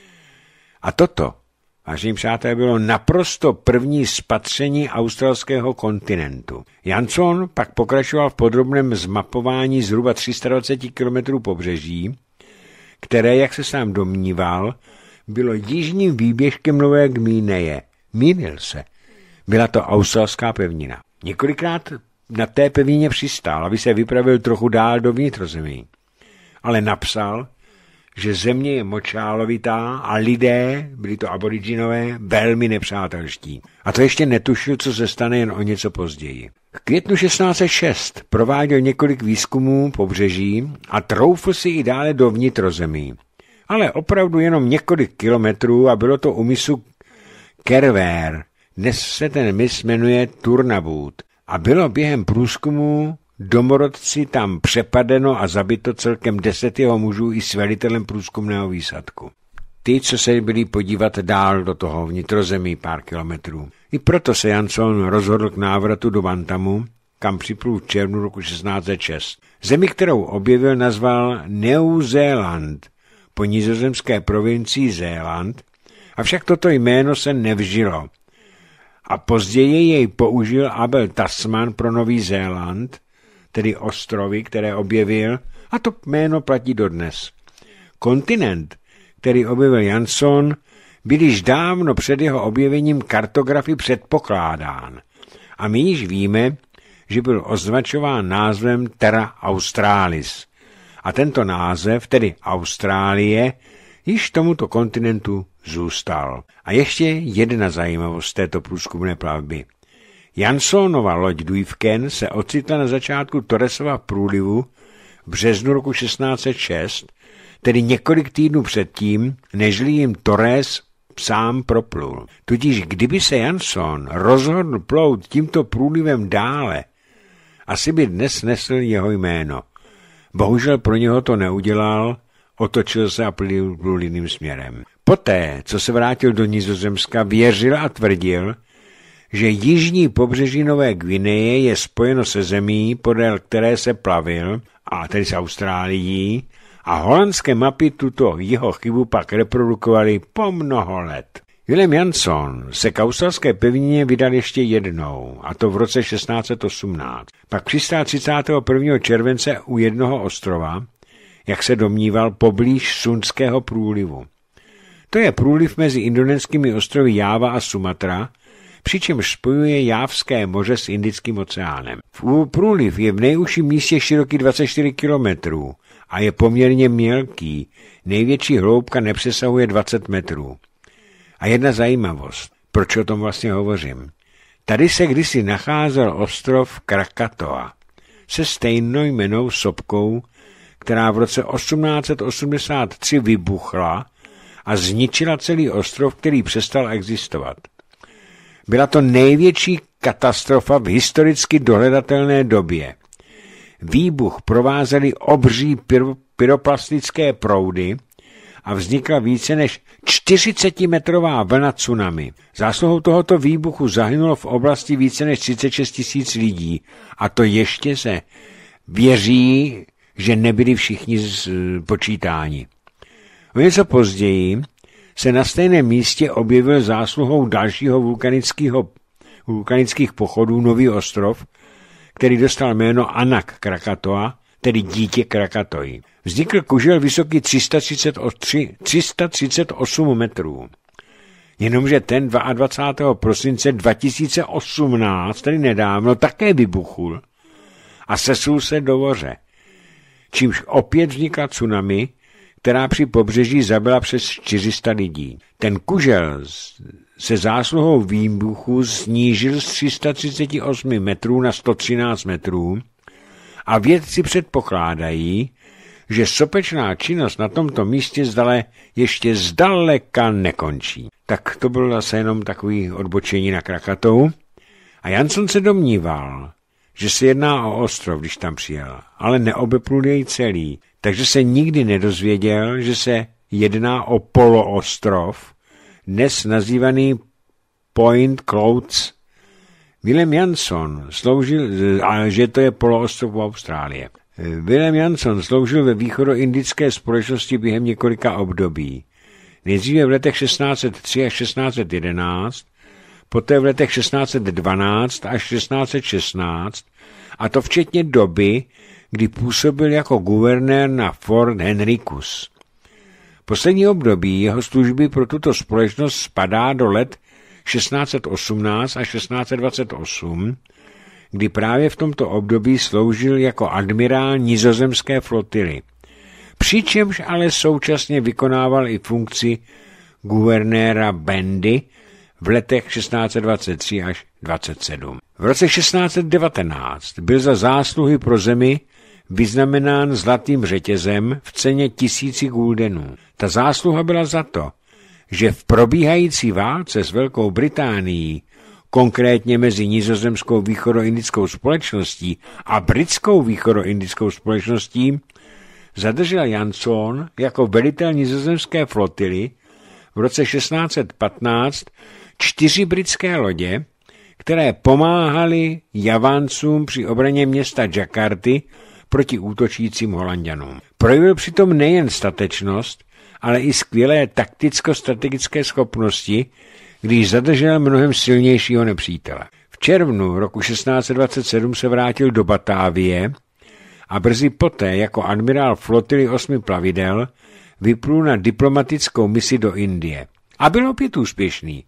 A toto, vážení přátelé, bylo naprosto první spatření australského kontinentu. Jansson pak pokračoval v podrobném zmapování zhruba 320 km pobřeží, které, jak se sám domníval, bylo jižním výběžkem Nové Gvineje. Mýlil se. Byla to australská pevnina. Několikrát na té pevnině přistál, aby se vypravil trochu dál do vnitrozemí. Ale napsal, že země je močálovitá a lidé, byli to aboriginové, velmi nepřátelští. A to ještě netušil, co se stane jen o něco později. V květnu 1606 prováděl několik výzkumů pobřeží a troufl si i dále do vnitrozemí. Ale opravdu jenom několik kilometrů a bylo to u mysu Kerver. Dnes se ten mys jmenuje Turnabut. A bylo během průzkumu domorodci tam přepadeno a zabito celkem 10 jeho mužů i s velitelem průzkumného výsadku. Ty, co se byli podívat dál do toho vnitrozemí pár kilometrů. I proto se Jansson rozhodl k návratu do Bantamu, kam připlul v červnu roku 1606. Zemi, kterou objevil, nazval New Zealand, po nizozemské provincii Zéland, avšak toto jméno se nevžilo. A později jej použil Abel Tasman pro Nový Zéland, tedy ostrovy, které objevil, a to jméno platí dodnes. Kontinent, který objevil Jansson, byl již dávno před jeho objevením kartografy předpokládán. A my již víme, že byl označován názvem Terra Australis. A tento název, tedy Austrálie, již tomuto kontinentu zůstal. A ještě jedna zajímavost této průzkumné plavby. Janssonova loď Duivken se ocitla na začátku Torresova průlivu v březnu roku 1606, tedy několik týdnů předtím, nežli jim Torres sám proplul. Tudíž kdyby se Jansson rozhodl plout tímto průlivem dále, asi by dnes nesl jeho jméno. Bohužel pro něho to neudělal, otočil se a plul jiným směrem. Poté, co se vrátil do Nizozemska, věřil a tvrdil, že jižní pobřeží Nové Gvineje je spojeno se zemí, podél které se plavil, a tedy s Austrálií, a holandské mapy tuto jeho chybu pak reprodukovaly po mnoho let. Wilhelm Jansson se k australské pevnině vydal ještě jednou, a to v roce 1618. Pak přistál 31. července u jednoho ostrova, jak se domníval, poblíž Sundského průlivu. To je průliv mezi indonéskými ostrovy Jáva a Sumatra, přičemž spojuje Jávské moře s Indickým oceánem. Průliv je v nejužším místě široký 24 kilometrů a je poměrně mělký, největší hloubka nepřesahuje 20 metrů. A jedna zajímavost, proč o tom vlastně hovořím. Tady se kdysi nacházel ostrov Krakatoa se stejnojmennou sopkou, která v roce 1883 vybuchla a zničila celý ostrov, který přestal existovat. Byla to největší katastrofa v historicky dohledatelné době. Výbuch provázely obří pyroplastické proudy a vznikla více než 40-metrová vlna tsunami. Zásluhou tohoto výbuchu zahynulo v oblasti více než 36 000 lidí a to ještě se věří, že nebyli všichni počítáni. O něco později se na stejném místě objevil zásluhou dalšího vulkanických pochodů nový ostrov, který dostal jméno Anak Krakatoa, tedy dítě Krakatoji. Vznikl kužel vysoký 338 metrů. Jenomže ten 22. prosince 2018, tedy nedávno, také vybuchl a sesul se do moře, čímž opět vznikla tsunami, která při pobřeží zabila přes 400 lidí. Ten kužel se zásluhou výbuchu snížil z 338 metrů na 113 metrů a vědci předpokládají, že sopečná činnost na tomto místě ještě zdaleka nekončí. Tak to bylo zase jenom takový odbočení na Krakatou. A Jansson se domníval, že se jedná o ostrov, když tam přijel, ale neobeplul jej celý, takže se nikdy nedozvěděl, že se jedná o poloostrov, dnes nazývaný Point Clouds. Wilhelm Jansson sloužil, že to je poloostrov Austrálie. Wilhelm Jansson sloužil ve východoindické společnosti během několika období. Nejdříve v letech 1603 až 1611, poté v letech 1612 až 1616, a to včetně doby, kdy působil jako guvernér na Fort Henricus. Poslední období jeho služby pro tuto společnost spadá do let 1618 až 1628, kdy právě v tomto období sloužil jako admirál nizozemské flotily, přičemž ale současně vykonával i funkci guvernéra Bandy v letech 1623 až 27. V roce 1619 byl za zásluhy pro zemi vyznamenán zlatým řetězem v ceně 1000 guldenů. Ta zásluha byla za to, že v probíhající válce s Velkou Británií, konkrétně mezi nizozemskou východoindickou společností a britskou východoindickou společností, zadržel Jansson jako velitel nizozemské flotily v roce 1615 4 britské lodě, které pomáhaly Javancům při obraně města Jakarty proti útočícím Holanďanům. Projevil přitom nejen statečnost, ale i skvělé takticko-strategické schopnosti, když zadržel mnohem silnějšího nepřítele. V červnu roku 1627 se vrátil do Batávie a brzy poté jako admirál flotily 8 plavidel vyplul na diplomatickou misi do Indie. A byl opět úspěšný.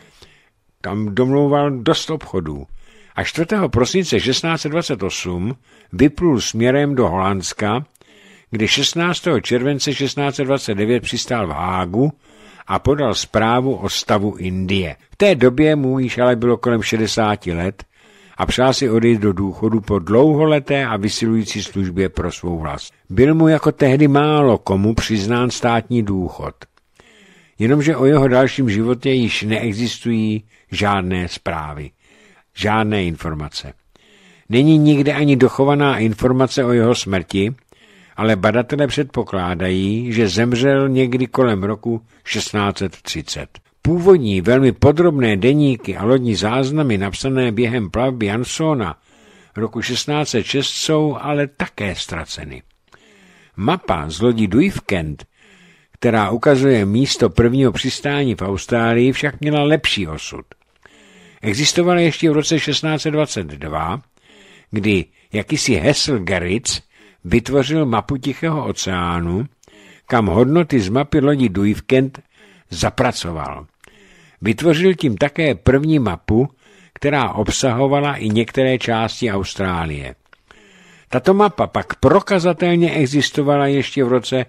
Tam domlouval dost obchodů. A 4. prosince 1628 vyplul směrem do Holandska, kde 16. července 1629 přistál v Hágu a podal zprávu o stavu Indie. V té době mu již ale bylo kolem 60 let a přál si odejít do důchodu po dlouholeté a vysilující službě pro svou vlast. Byl mu jako tehdy málo komu přiznán státní důchod. Jenomže o jeho dalším životě již neexistují žádné zprávy, žádné informace. Není nikde ani dochovaná informace o jeho smrti, ale badatelé předpokládají, že zemřel někdy kolem roku 1630. Původní velmi podrobné deníky a lodní záznamy napsané během plavby Janssona roku 1606 jsou ale také ztraceny. Mapa z lodi Duifkent, která ukazuje místo prvního přistání v Austrálii, však měla lepší osud. Existovala ještě v roce 1622, kdy jakýsi Hessel Gerritz vytvořil mapu Tichého oceánu, kam hodnoty z mapy lodi Duivkent zapracoval. Vytvořil tím také první mapu, která obsahovala i některé části Austrálie. Tato mapa pak prokazatelně existovala ještě v roce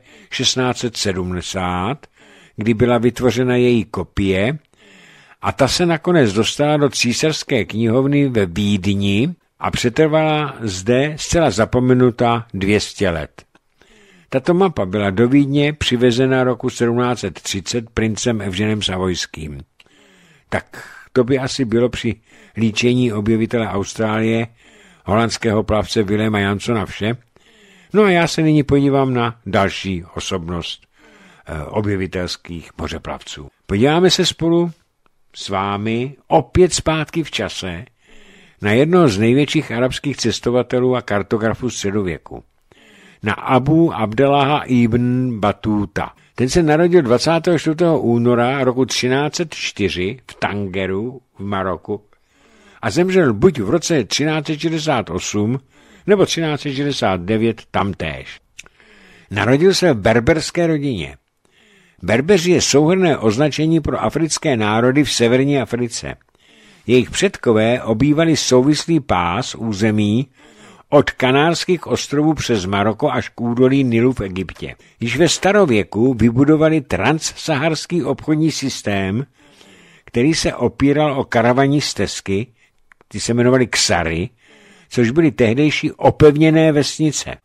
1670, kdy byla vytvořena její kopie a ta se nakonec dostala do císařské knihovny ve Vídni a přetrvala zde zcela zapomenuta 200 let. Tato mapa byla do Vídně přivezena roku 1730 princem Evženem Savojským. Tak to by asi bylo při líčení objevitele Austrálie, holandského plavce Willema Jansona vše. No a já se nyní podívám na další osobnost objevitelských mořeplavců. Podíváme se spolu s vámi opět zpátky v čase na jednoho z největších arabských cestovatelů a kartografů středověku, na Abu Abdallaha ibn Battuta. Ten se narodil 24. února roku 1304 v Tangeru v Maroku a zemřel buď v roce 1368 nebo 1369 tamtéž. Narodil se v berberské rodině. Berbeři je souhrnné označení pro africké národy v severní Africe. Jejich předkové obývali souvislý pás území od Kanárských ostrovů přes Maroko až k údolí Nilu v Egyptě. Již ve starověku vybudovali transsaharský obchodní systém, který se opíral o karavanní stezky, ty se jmenovaly ksary, což byly tehdejší opevněné vesnice.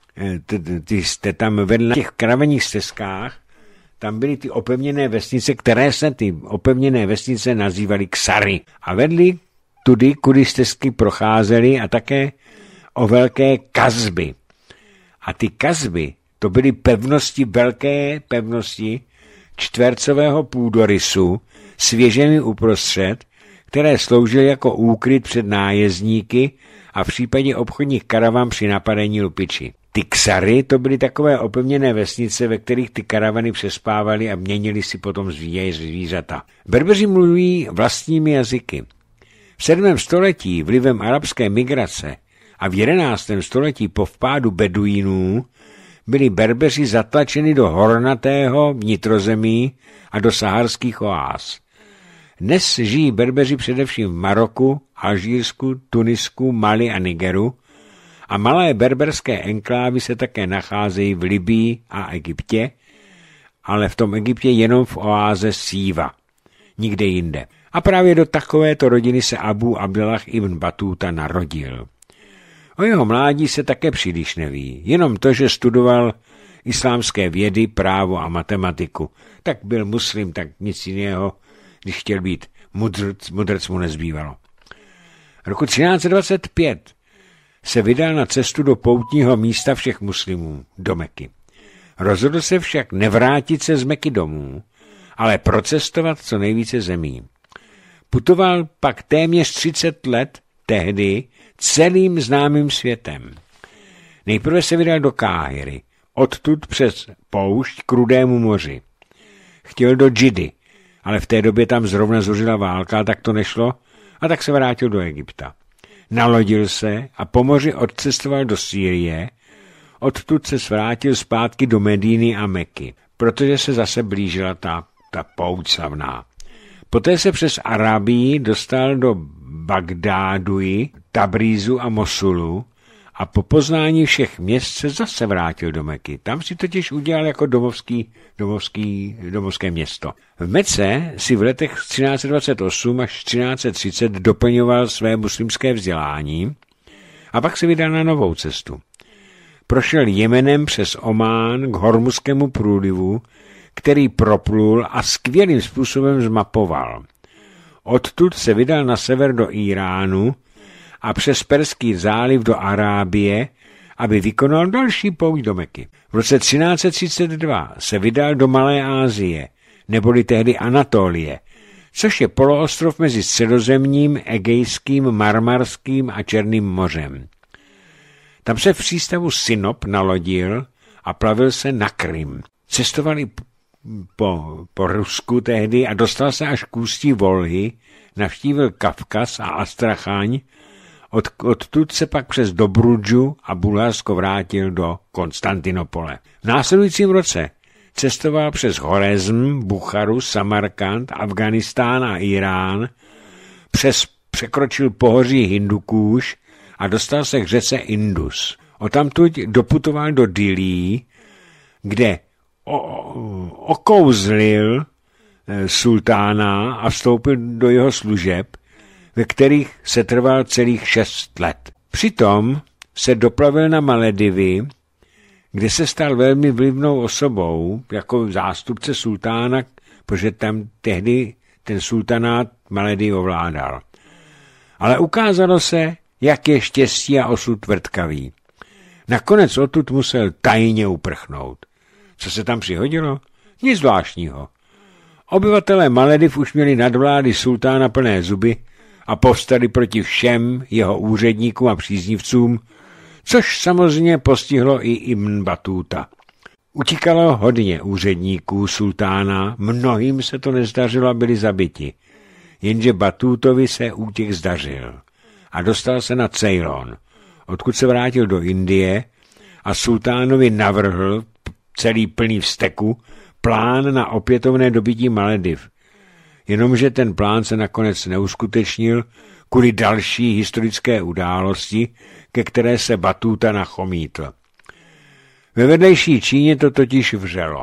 Tam vedle těch karavanních stezkách, tam byly ty opevněné vesnice, které se ty opevněné vesnice nazývaly ksary. A vedli tudy, kudy stezky procházely a také o velké kazby. A ty kazby, to byly pevnosti, velké pevnosti čtvercového půdorysu s věžemi uprostřed, které sloužily jako úkryt před nájezdníky a v případě obchodních karavan při napadení lupiči. Ty ksary, to byly takové opevněné vesnice, ve kterých ty karavany přespávaly a měnili si potom zvířata. Berbeři mluví vlastními jazyky. V 7. století vlivem arabské migrace a v 11. století po vpádu beduínů byli Berbeři zatlačeni do hornatého vnitrozemí a do saharských oáz. Dnes žijí Berbeři především v Maroku, Alžírsku, Tunisku, Mali a Nigeru a malé berberské enklávy se také nacházejí v Libyi a Egyptě, ale v tom Egyptě jenom v oáze Síva, nikde jinde. A právě do takovéto rodiny se Abu Abdallah ibn Battuta narodil. O jeho mládí se také příliš neví, jenom to, že studoval islámské vědy, právo a matematiku. Tak byl muslim, tak nic jiného, když chtěl být mudrc mu nezbývalo. Roku 1325 se vydal na cestu do poutního místa všech muslimů, do Meky. Rozhodl se však nevrátit se z Meky domů, ale procestovat co nejvíce zemí. Putoval pak téměř 30 let tehdy celým známým světem. Nejprve se vydal do Káhiry, odtud přes poušť k Rudému moři. Chtěl do Džidy, ale v té době tam zrovna zuřila válka, tak to nešlo a tak se vrátil do Egypta. Nalodil se a po moři odcestoval do Sýrie, odtud se vrátil zpátky do Medíny a Meky, protože se zase blížila ta pouť slavná. Poté se přes Arabii dostal do Bagdáduji, Tabrízu a Mosulu a po poznání všech měst se zase vrátil do Meky. Tam si totiž udělal jako domovské město. V Mece si v letech 1328 až 1330 doplňoval své muslimské vzdělání a pak se vydal na novou cestu. Prošel Jemenem přes Omán k Hormuzskému průlivu, který proplul a skvělým způsobem zmapoval. Odtud se vydal na sever do Iránu a přes Perský záliv do Arábie, aby vykonal další pouť do Meky. V roce 1332 se vydal do Malé Asie, neboli tehdy Anatolie, což je poloostrov mezi Středozemním, Egejským, Marmarským a Černým mořem. Tam se v přístavu Sinop nalodil a plavil se na Krym. Cestovali po Rusku tehdy a dostal se až k ústí Volhy, navštívil Kavkaz a Astrachaň, odtud se pak přes Dobrudžu a Bulharsko vrátil do Konstantinopole. V následujícím roce cestoval přes Horezm, Bucharu, Samarkand, Afganistán a Irán, překročil pohoří Hindukúš a dostal se k řece Indus. Odtamtud doputoval do Dillí, kde okouzlil sultána a vstoupil do jeho služeb, ve kterých se trval celých 6 let. Přitom se doplavil na Maledivy, kde se stal velmi vlivnou osobou, jako zástupce sultána, protože tam tehdy ten sultanát Malediv ovládal. Ale ukázalo se, jak je štěstí a osud vrtkavý. Nakonec odtud musel tajně uprchnout. Co se tam přihodilo? Nic zvláštního. Obyvatelé Malediv už měli nadvlády sultána plné zuby a povstali proti všem jeho úředníkům a příznivcům, což samozřejmě postihlo i Ibn Batúta. Utíkalo hodně úředníků sultána, mnohým se to nezdařilo a byli zabiti. Jenže Batútovi se útěk zdařil a dostal se na Ceylon, odkud se vrátil do Indie a sultánovi navrhl, celý plný vzteku, plán na opětovné dobytí Malediv. Jenomže ten plán se nakonec neuskutečnil kvůli další historické události, ke které se Batúta nachomítl. Ve vedlejší Číně to totiž vřelo.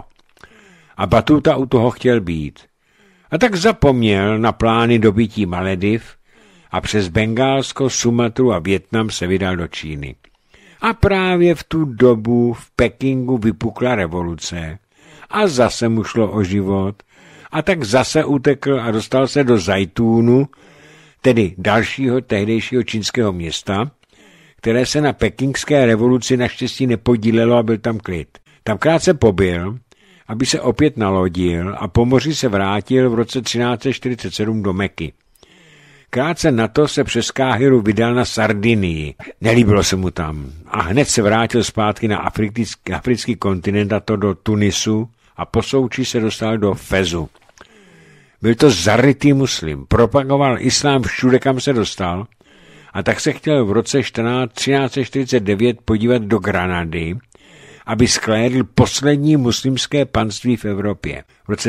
A Batúta u toho chtěl být. A tak zapomněl na plány dobytí Malediv a přes Bengálsko, Sumatru a Vietnam se vydal do Číny. A právě v tu dobu v Pekingu vypukla revoluce a zase mu šlo o život a tak zase utekl a dostal se do Zajtúnu, tedy dalšího tehdejšího čínského města, které se na pekingské revoluci naštěstí nepodílelo a byl tam klid. Tam krátce pobyl, aby se opět nalodil a po moři se vrátil v roce 1347 do Meky. Krátce na to se přes Káhiru vydal na Sardinii. Nelíbilo se mu tam a hned se vrátil zpátky na africký kontinent, a to do Tunisu, a po souči se dostal do Fezu. Byl to zarytý muslim, propagoval islám všude, kam se dostal, a tak se chtěl v roce 1349 podívat do Granady, aby zklédl poslední muslimské panství v Evropě. V roce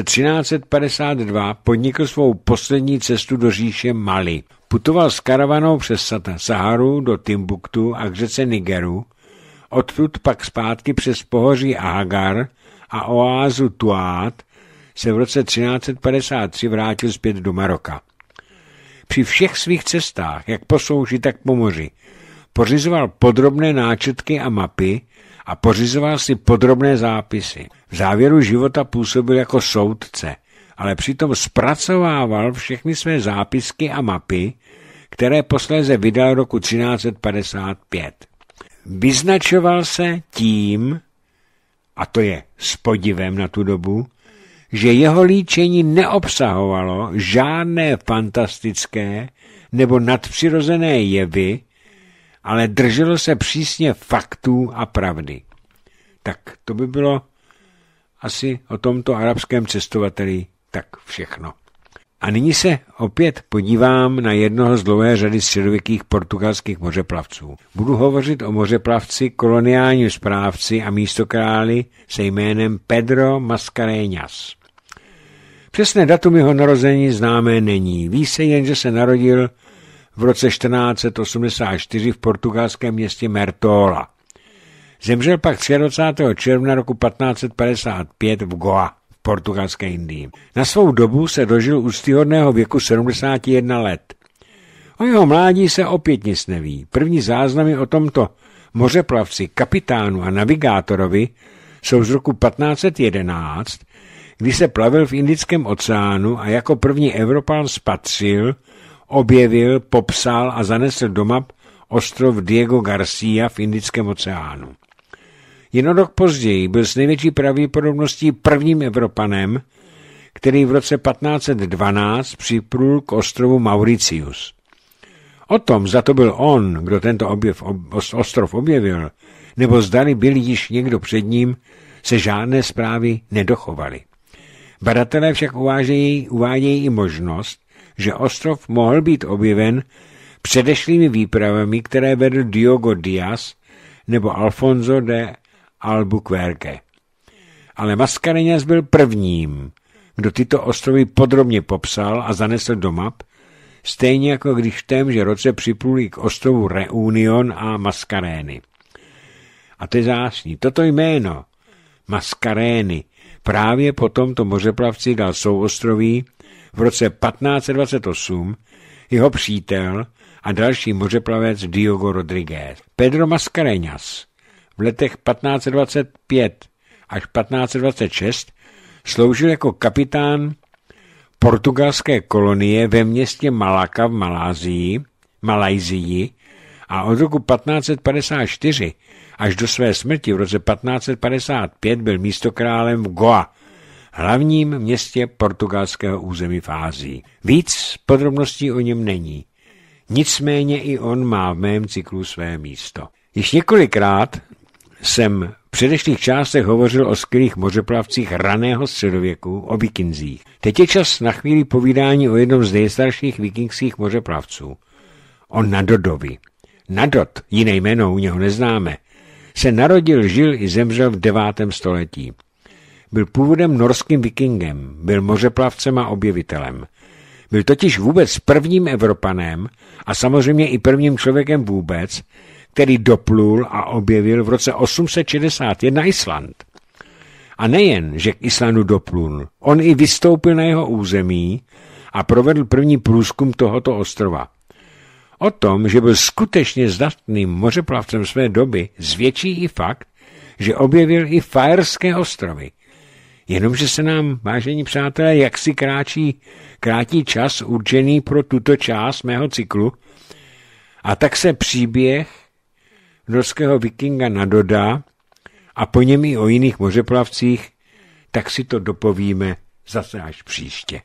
1352 podnikl svou poslední cestu do říše Mali. Putoval s karavanou přes Saharu do Timbuktu a k řece Nigeru, odtud pak zpátky přes pohoří Ahagar a oázu Tuát se v roce 1353 vrátil zpět do Maroka. Při všech svých cestách, jak po souši, tak po moři, pořizoval podrobné náčrtky a mapy a pořizoval si podrobné zápisy. V závěru života působil jako soudce, ale přitom zpracovával všechny své zápisky a mapy, které posléze vydal roku 1355. Vyznačoval se tím, a to je s podivem na tu dobu, že jeho líčení neobsahovalo žádné fantastické nebo nadpřirozené jevy, ale drželo se přísně faktů a pravdy. Tak to by bylo asi o tomto arabském cestovateli tak všechno. A nyní se opět podívám na jednoho z dlouhé řady středověkých portugalských mořeplavců. Budu hovořit o mořeplavci, koloniálním správci a místokráli se jménem Pedro Mascarenhas. Přesné datum jeho narození známé není. Ví se jen, že se narodil v roce 1484 v portugalském městě Mertola. Zemřel pak 23. června roku 1555 v Goa v portugalské Indii. Na svou dobu se dožil úctyhodného věku 71 let. O jeho mládí se opět nic neví. První záznamy o tomto mořeplavci, kapitánu a navigátorovi jsou z roku 1511, kdy se plavil v Indickém oceánu a jako první Evropan spatřil, objevil, popsal a zanesl do map ostrov Diego Garcia v Indickém oceánu. Jen o rok později byl s největší pravděpodobností prvním Evropanem, který v roce 1512 připlul k ostrovu Mauritius. O tom, zda to byl on, kdo tento ostrov objevil, nebo zdali byl již někdo před ním, se žádné zprávy nedochovaly. Badatelé však uvádějí i možnost, že ostrov mohl být objeven předešlými výpravami, které vedl Diogo Díaz nebo Alfonso de Albuquerque. Ale Mascareñas byl prvním, kdo tyto ostrovy podrobně popsal a zanesl do map, stejně jako když v témže roce připluli k ostrovu Reunion a Mascarény. A to je zvláštní. Toto jméno, Mascarény, právě po tomto mořeplavci dal souostroví v roce 1528 jeho přítel a další mořeplavec Diogo Rodriguez. Pedro Mascareñas v letech 1525 až 1526 sloužil jako kapitán portugalské kolonie ve městě Malaka v Malajsii a od roku 1554 až do své smrti v roce 1555 byl místokrálem v Goa, hlavním městě portugalského území v Ázii. Víc podrobností o něm není. Nicméně i on má v mém cyklu své místo. Již několikrát jsem v předešlých částech hovořil o skvělých mořeplavcích raného středověku, o vikinzích. Teď je čas na chvíli povídání o jednom z nejstarších vikingských mořeplavců, o Nadodovi. Nadod, jiné jméno u něho neznáme, se narodil, žil i zemřel v 9. století. Byl původem norským vikingem, byl mořeplavcem a objevitelem. Byl totiž vůbec prvním Evropanem a samozřejmě i prvním člověkem vůbec, který doplul a objevil v roce 861 Island. A nejen, že k Islandu doplul, on i vystoupil na jeho území a provedl první průzkum tohoto ostrova. O tom, že byl skutečně zdatným mořeplavcem své doby, zvědčí i fakt, že objevil i Faerské ostrovy. Jenomže se nám, vážení přátelé, jaksi krátí čas určený pro tuto část mého cyklu, a tak se příběh norského vikinga Nadoda a po něm i o jiných mořeplavcích, tak si to dopovíme zase až příště.